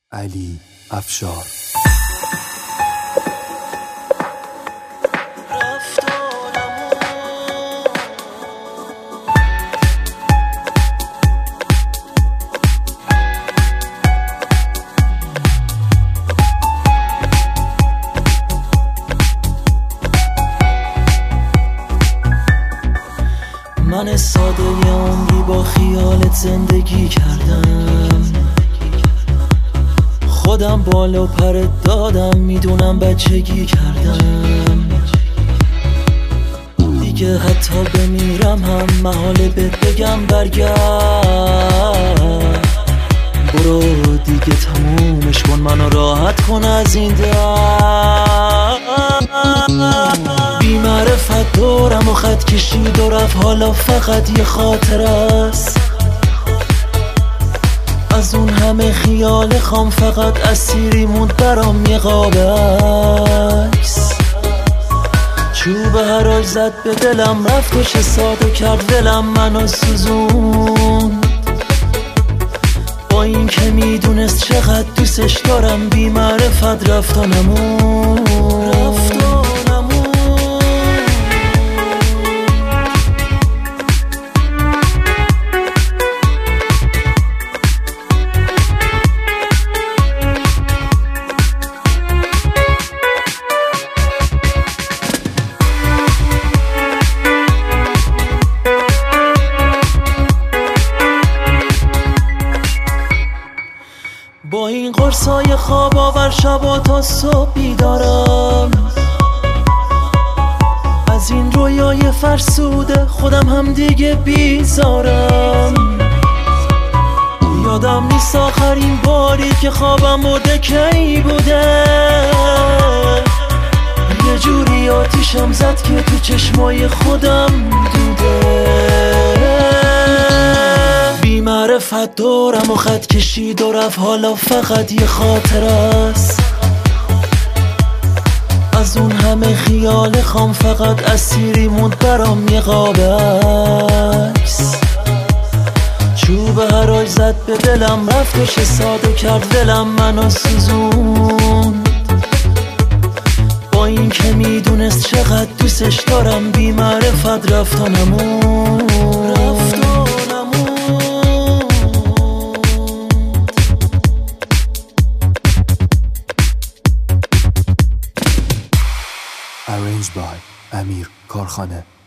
علی افشار. من ساده یه عمری با خیالت زندگی کردم، خودم بالا پرت دادم، میدونم بچگی کردم. دیگه حتی بمیرم هم محاله بهت بگم برگرد، برو دیگه تمومش کن، منو راحت کن از این درد. بی معرفت دورم و خط کشید و رفت، حالا فقط یه خاطر است از اون همه خیال خام، فقط اسیری موند برام یه قاب عکس. چوب هراج زد به دلم، رفت و چه ساده کرد دلم منو سوزون. با این که میدونست چقدر دوستش دارم، بی معرفت رفت و نمون. با این قرصای خواب آور شبا تا صبح بیدارم، از این رویای فرسوده خودم هم دیگه بیزارم. یادم نیست آخرین باری که خوابم بوده کی بوده، یه جوری آتیشم زد که تو چشمای خودم دوده. بی معرفت دورم و خط کشید و رفت، حالا فقط یه خاطر است از اون همه خیال خام، فقط اسیری موند برام یه قاب عکس. چوب هراج زد به دلم، رفت و چه ساده کرد دلم منو سوزون. با این که میدونست چقدر دوستش دارم، بی معرفت رفت و نمون. Arranged by امیر کارخانه.